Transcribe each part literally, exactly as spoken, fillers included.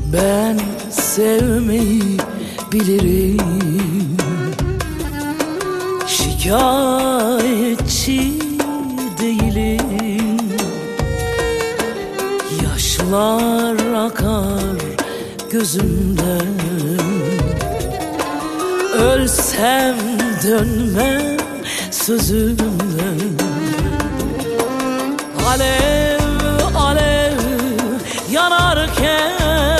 Ben sevmeyi bilirim, şikayetçi değilim. Yaşlar akar gözümden, ölsem dönmem sözümden. Alev alev yanarken,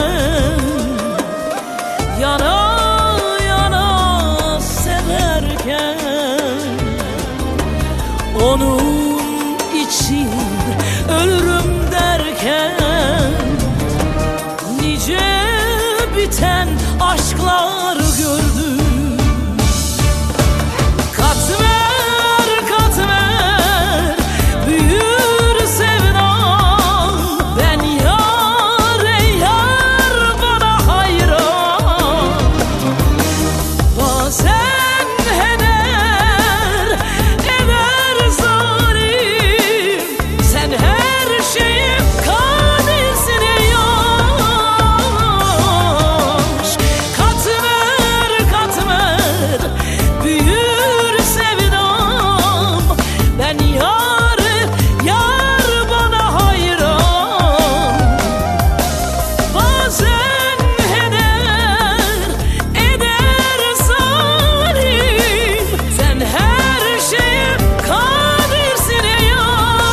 yana yana severken, onun için ölürüm derken, nice biten aşklar gördüm. Katmer katmer büyür sevdam, ben yar ey yar bana hayran. Bazen heder eder zalim, sen her şeye kadirsin ey yaş. Katmer katmer büyür sevdam, ben yar yar bana hayran. Bazen heder eder zalim, sen her şeye kadirsin ey yaş.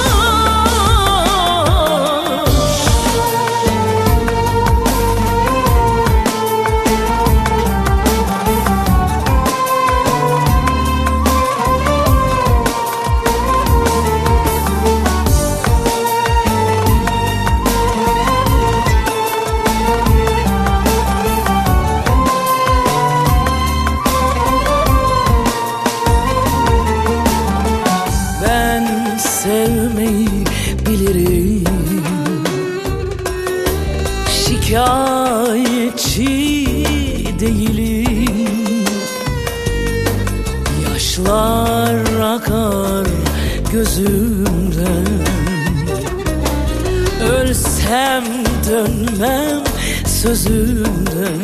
Ben sevmeyi bilirim, şikayetçi değilim. Yaşlar akar gözümden, ölsem dönmem sözümden.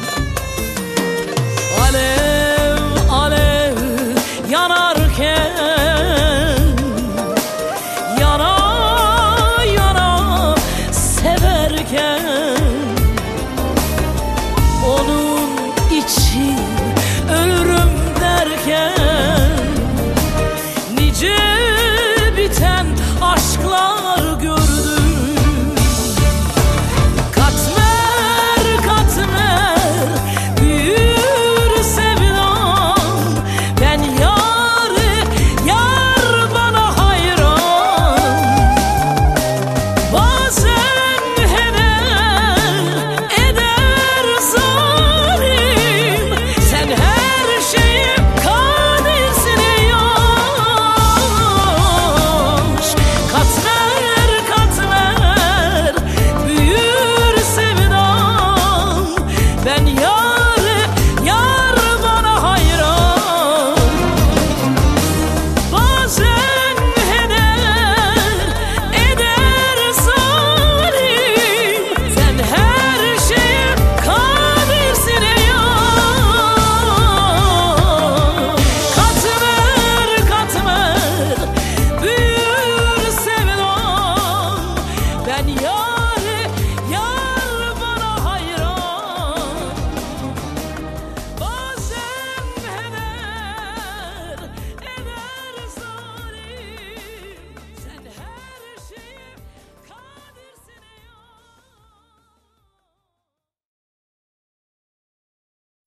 Alev alev yanarken, yana yana severken, onun için ölürüm derken,